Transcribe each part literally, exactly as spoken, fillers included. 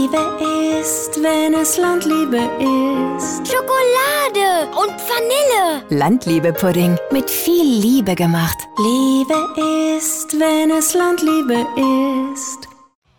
Liebe ist, wenn es Landliebe ist. Schokolade und Vanille. Landliebe-Pudding mit viel Liebe gemacht. Liebe ist, wenn es Landliebe ist.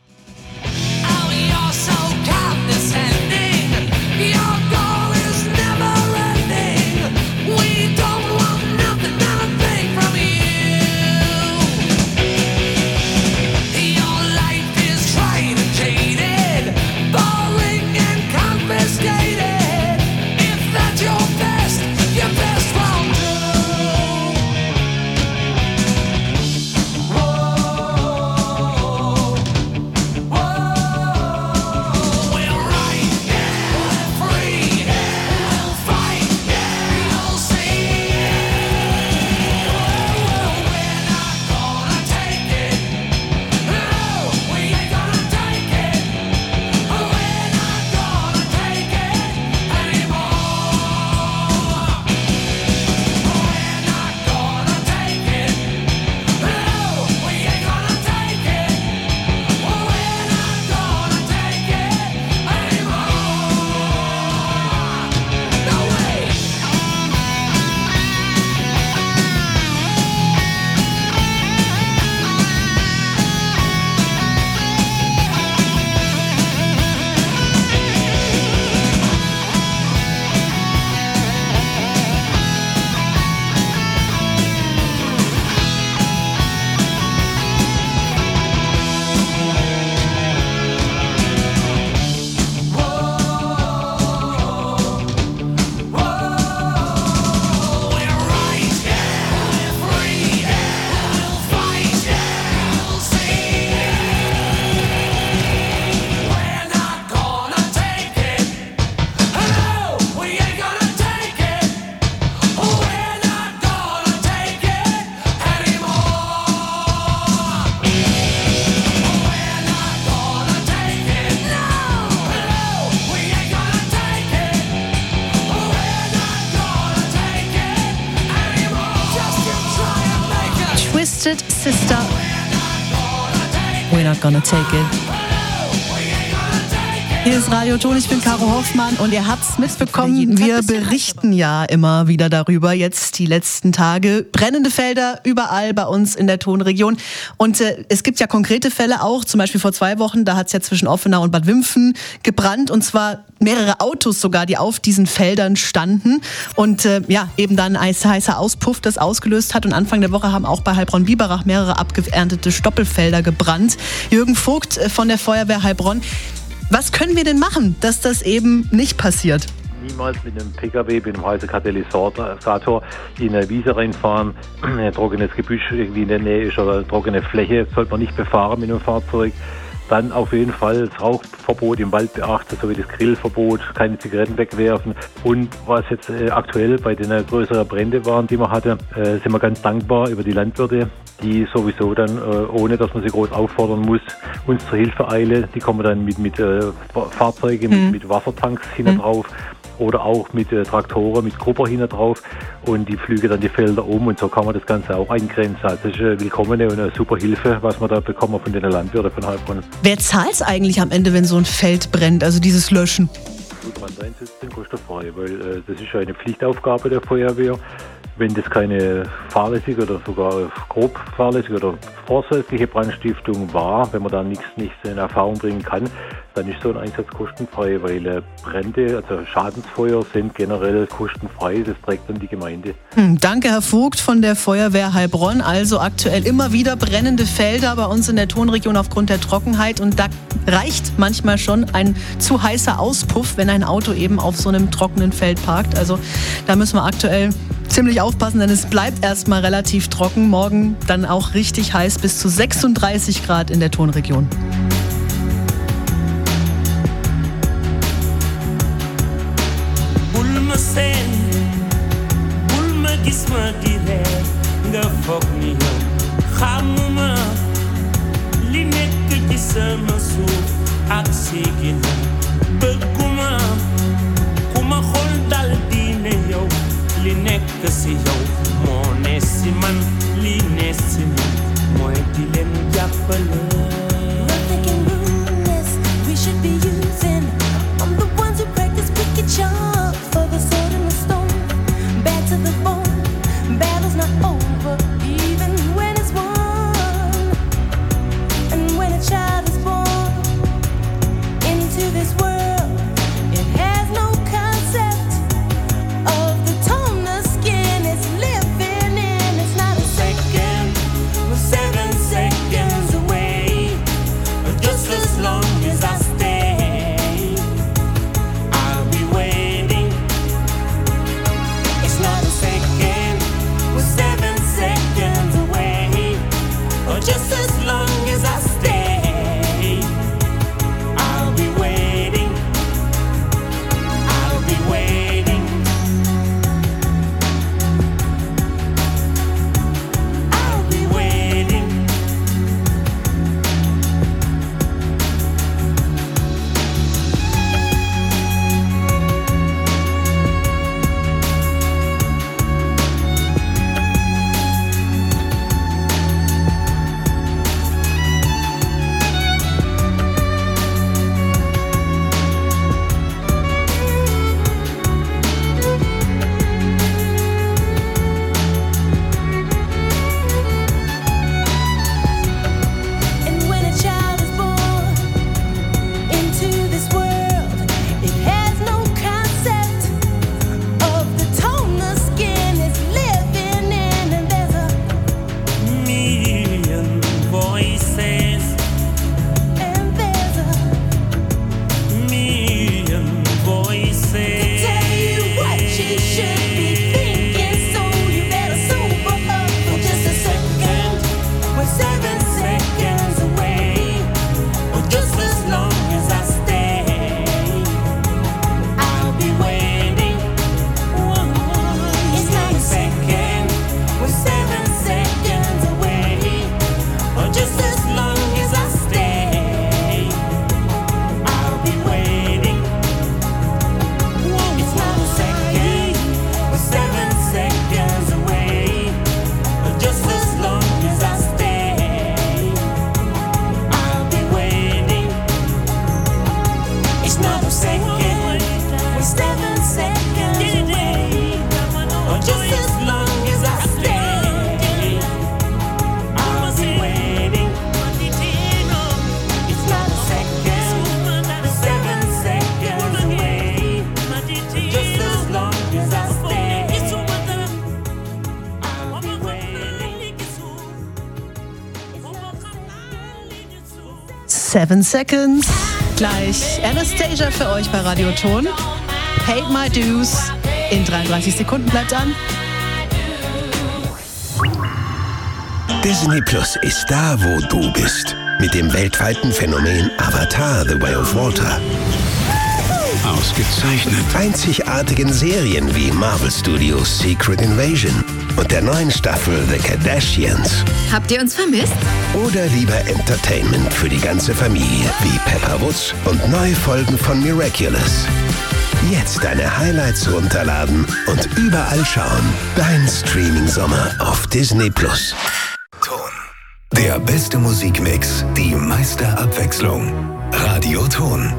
Sister, we're not gonna take it. Hier ist Radio Ton, ich bin Caro Hoffmann und ihr habt's mitbekommen, wir berichten ja immer wieder darüber, jetzt die letzten Tage. Brennende Felder überall bei uns in der Tonregion und äh, es gibt ja konkrete Fälle auch, zum Beispiel vor zwei Wochen, da hat's ja zwischen Offenau und Bad Wimpfen gebrannt und zwar mehrere Autos sogar, die auf diesen Feldern standen und äh, ja, eben dann ein heißer Auspuff das ausgelöst hat und Anfang der Woche haben auch bei Heilbronn-Biberach mehrere abgeerntete Stoppelfelder gebrannt. Jürgen Vogt äh, von der Feuerwehr Heilbronn. Was können wir denn machen, dass das eben nicht passiert? Niemals mit einem P K W, mit einem heißen Katalysator in eine Wiese reinfahren, ein trockenes Gebüsch irgendwie in der Nähe ist oder eine trockene Fläche, sollte man nicht befahren mit einem Fahrzeug. Dann auf jeden Fall das Rauchverbot im Wald beachten, sowie das Grillverbot, keine Zigaretten wegwerfen. Und was jetzt äh, aktuell bei den äh, größeren Bränden waren, die man hatte, äh, sind wir ganz dankbar über die Landwirte, die sowieso dann, äh, ohne dass man sie groß auffordern muss, uns zur Hilfe eilen. Die kommen dann mit, mit äh, Fahrzeugen, mhm. mit, mit Wassertanks hinten mhm. drauf. Oder auch mit äh, Traktoren, mit Grupper hinten drauf und die flügen dann die Felder um und so kann man das Ganze auch eingrenzen. Also das ist eine willkommene und eine super Hilfe, was wir da bekommen von den Landwirten von Heilbronn. Wer zahlt es eigentlich am Ende, wenn so ein Feld brennt, also dieses Löschen? Gut, Brandeinsätze kostenfrei, weil äh, das ist eine Pflichtaufgabe der Feuerwehr. Wenn das keine fahrlässige oder sogar grob fahrlässige oder vorsätzliche Brandstiftung war, wenn man da nichts, nichts in Erfahrung bringen kann, dann ist so ein Einsatz kostenfrei, weil äh, Brände, also Schadensfeuer sind generell kostenfrei, das trägt dann die Gemeinde. Hm, danke, Herr Vogt von der Feuerwehr Heilbronn. Also aktuell immer wieder brennende Felder bei uns in der Tonregion aufgrund der Trockenheit und da reicht manchmal schon ein zu heißer Auspuff, wenn ein Auto eben auf so einem trockenen Feld parkt. Also da müssen wir aktuell ziemlich aufpassen, denn es bleibt erstmal relativ trocken. Morgen dann auch richtig heiß, bis zu sechsunddreißig Grad in der Tonregion. li nekk si yow moo ne si man li ne si man mooy di leen jàppale. We're thinking we should be you. Seven Seconds. Gleich Anastasia für euch bei Radioton. Paid My Dues. In dreiunddreißig Sekunden bleibt an. Disney Plus ist da, wo du bist. Mit dem weltweiten Phänomen Avatar: The Way of Water. Ausgezeichnet. Einzigartigen Serien wie Marvel Studios' Secret Invasion und der neuen Staffel The Kardashians. Habt ihr uns vermisst? Oder lieber Entertainment für die ganze Familie wie Pepper Woods und neue Folgen von Miraculous. Jetzt deine Highlights runterladen und überall schauen. Dein Streaming-Sommer auf Disney Plus. Ton. Der beste Musikmix, die meiste Abwechslung. Radioton.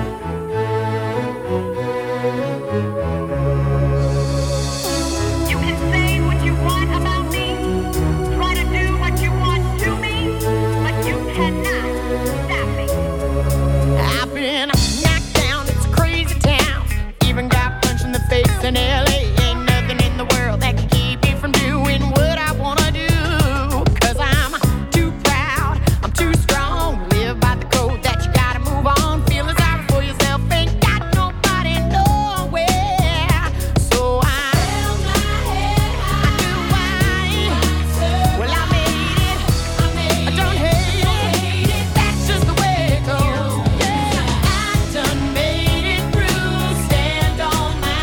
In L A ain't nothing in the world that can keep me from doing what I wanna do. Cause I'm too proud, I'm too strong. Live by the code that you gotta move on. Feeling sorry for yourself, ain't got nobody nowhere. So I held my head high. I knew I, well I made it, I don't hate it, that's just the way it goes. I done made it through, stand on my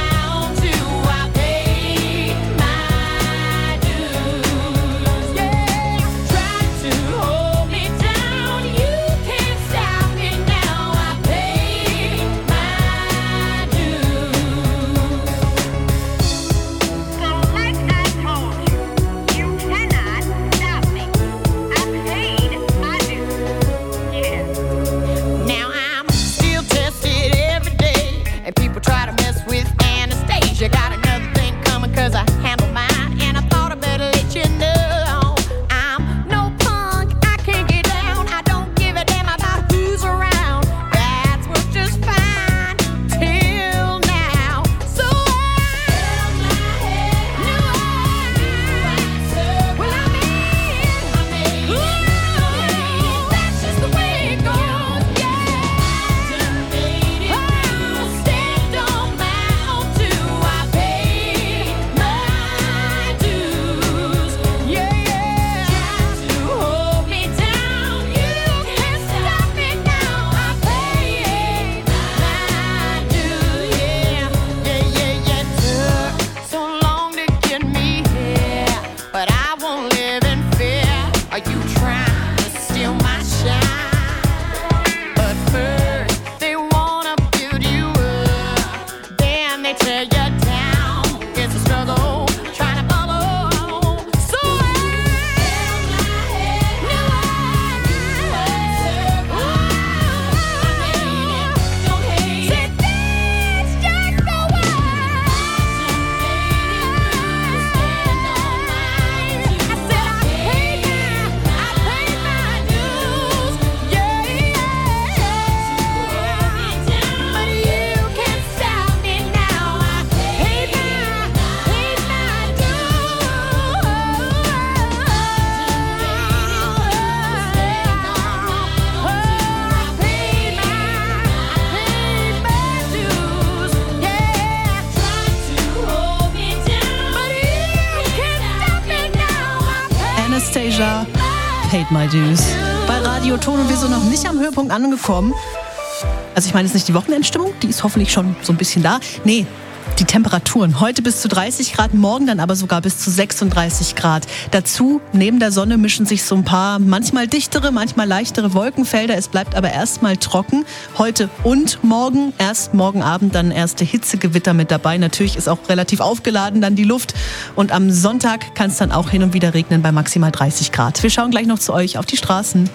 Anastasia, Paid My Dues. Bei Radioton und wir sind noch nicht am Höhepunkt angekommen. Also ich meine, es ist nicht die Wochenendstimmung, die ist hoffentlich schon so ein bisschen da. Nee, die Temperaturen. Heute bis zu dreißig Grad, morgen dann aber sogar bis zu sechsunddreißig Grad. Dazu, neben der Sonne mischen sich so ein paar manchmal dichtere, manchmal leichtere Wolkenfelder. Es bleibt aber erstmal trocken. Heute und morgen. Erst morgen Abend dann erste Hitzegewitter mit dabei. Natürlich ist auch relativ aufgeladen dann die Luft. Und am Sonntag kann es dann auch hin und wieder regnen bei maximal dreißig Grad. Wir schauen gleich noch zu euch auf die Straßen.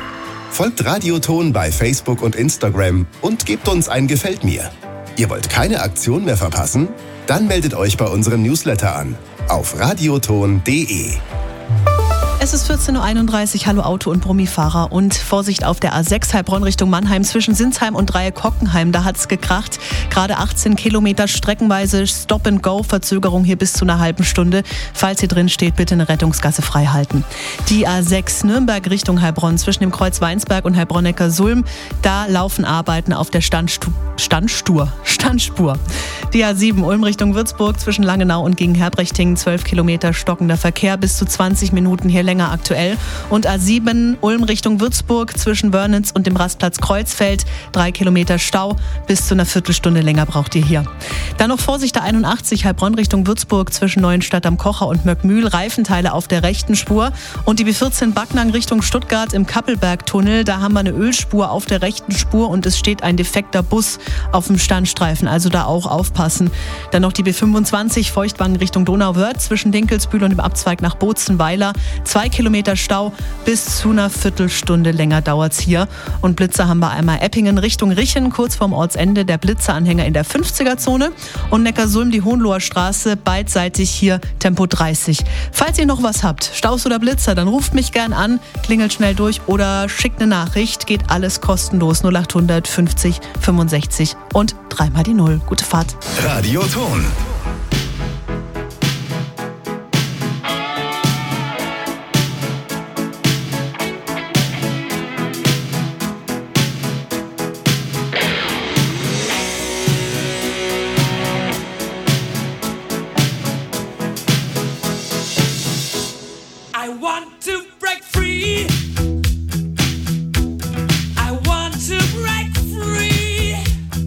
Folgt Radioton bei Facebook und Instagram und gebt uns ein Gefällt mir. Ihr wollt keine Aktion mehr verpassen? Dann meldet euch bei unserem Newsletter an auf radioton punkt de. Es ist vierzehn Uhr einunddreißig, hallo Auto- und Brummifahrer und Vorsicht auf der A sechs Heilbronn Richtung Mannheim zwischen Sinsheim und Dreieck-Hockenheim. Da hat's gekracht, gerade achtzehn Kilometer streckenweise Stop-and-Go, Verzögerung hier bis zu einer halben Stunde. Falls hier drin steht, bitte eine Rettungsgasse frei halten. Die A sechs Nürnberg Richtung Heilbronn zwischen dem Kreuz Weinsberg und Heilbronn-Neckar-Sulm, da laufen Arbeiten auf der Standstu- Standstur, Standspur. Die A sieben Ulm Richtung Würzburg zwischen Langenau und gegen Herbrechting, zwölf Kilometer stockender Verkehr, bis zu zwanzig Minuten hier länger aktuell. Und A sieben Ulm Richtung Würzburg zwischen Wörnitz und dem Rastplatz Kreuzfeld, drei Kilometer Stau, bis zu einer Viertelstunde länger braucht ihr hier. Dann noch Vorsicht, der einundachtzig Heilbronn Richtung Würzburg zwischen Neuenstadt am Kocher und Möckmühl, Reifenteile auf der rechten Spur. Und die B vierzehn Backnang Richtung Stuttgart im Kappelbergtunnel, da haben wir eine Ölspur auf der rechten Spur und es steht ein defekter Bus auf dem Standstreifen, also da auch aufpassen. Dann noch die B fünfundzwanzig Feuchtwangen Richtung Donauwörth zwischen Dinkelsbühl und dem Abzweig nach Bozenweiler, zwei Kilometer Stau, bis zu einer Viertelstunde länger dauert's hier. Und Blitzer haben wir einmal Eppingen Richtung Richen, kurz vorm Ortsende, der Blitzeranhänger in der fünfziger-Zone und Neckarsulm die Hohenloher Straße, beidseitig hier Tempo dreißig. Falls ihr noch was habt, Staus oder Blitzer, dann ruft mich gern an, klingelt schnell durch oder schickt eine Nachricht, geht alles kostenlos, null achthundert fünfzig fünfundsechzig und dreimal die Null. Gute Fahrt. Radioton. I want to break free. I want to break free.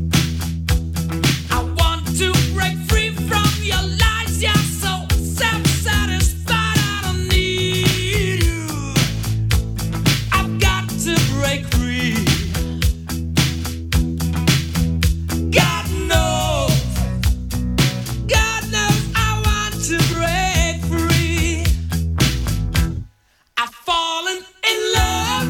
I want to break free from your lies. You're so self-satisfied. I don't need you. I've got to break free. God knows, God knows I want to break free. I've fallen in love.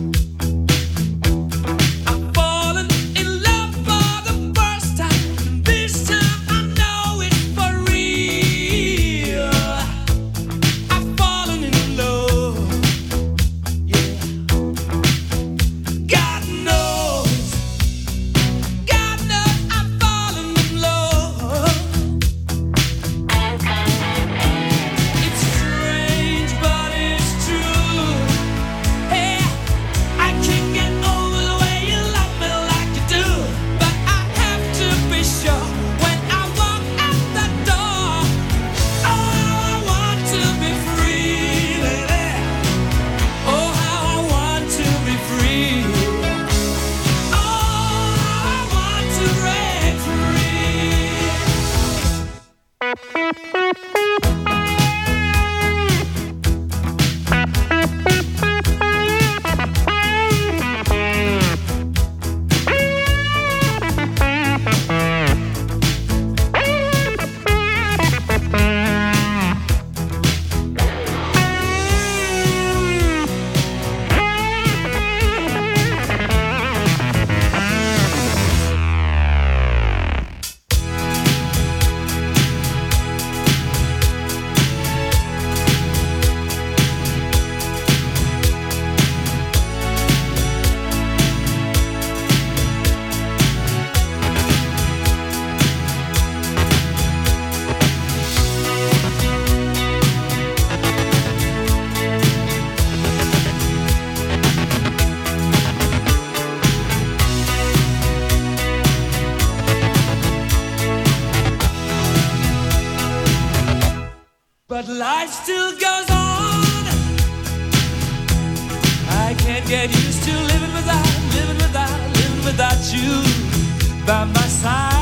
I've fallen in love for the first time. This time I know it's for real. I've fallen in love. Yeah. God knows. God knows I've fallen in love. It's strange, but it's true. Hey, I can't get over the way you love me like you do. But I have to be sure when I walk out the door. Oh, how I want to be free, baby. Oh, how I want to be free. Oh, how I want to break free. But life still goes on. I can't get used to living without, living without, living without you by my side.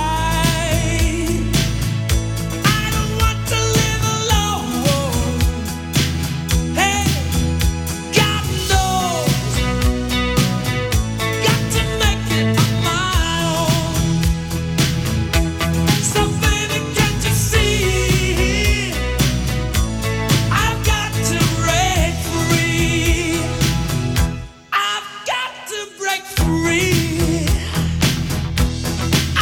I don't want to live alone. Hey, God knows, got to make it on my own. So baby, can't you see? I've got to break free. I've got to break free.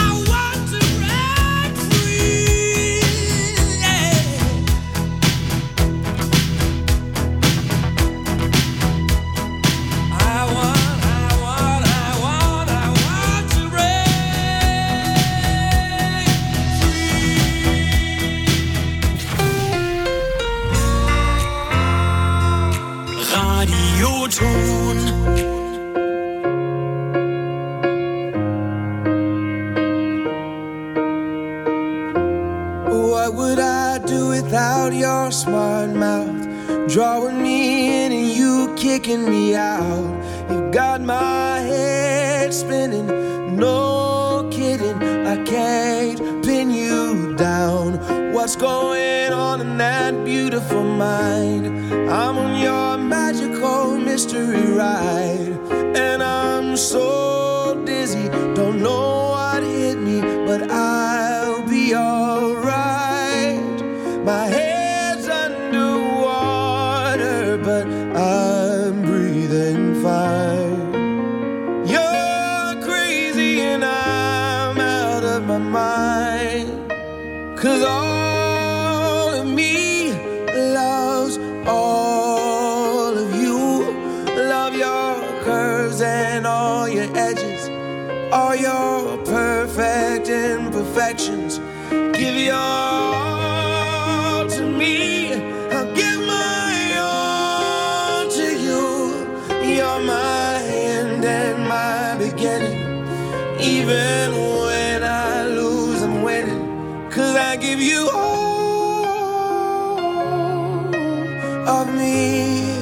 about your smart mouth, drawing me in and you kicking me out. You got my head spinning, no kidding, I can't pin you down. What's going on in that beautiful mind? I'm on your magical mystery ride, and I'm so dizzy, don't know what hit me, but I'll be alright. My head's underwater, but I'm breathing fine. You're crazy and I'm out of my mind, 'cause all of me loves all of you. Love your curves and all your edges, all your perfect imperfections. Give your all to me, I'll give my all to you. You're my end and my beginning. Even when I lose, I'm winning, 'cause I give you all of me,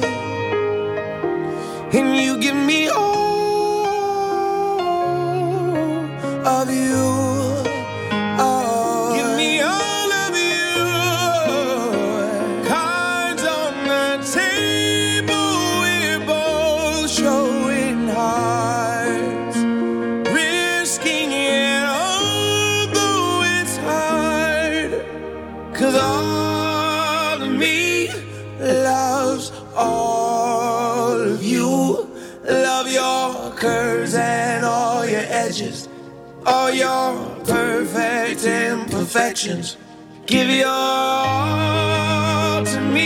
and you give me all of you. Oh, give me all of you. Cards on the table, we're both showing hearts, risking it although it's hard, 'cause all of me loves all of you. Love your curves and all your edges, all your perfect imperfections. Give your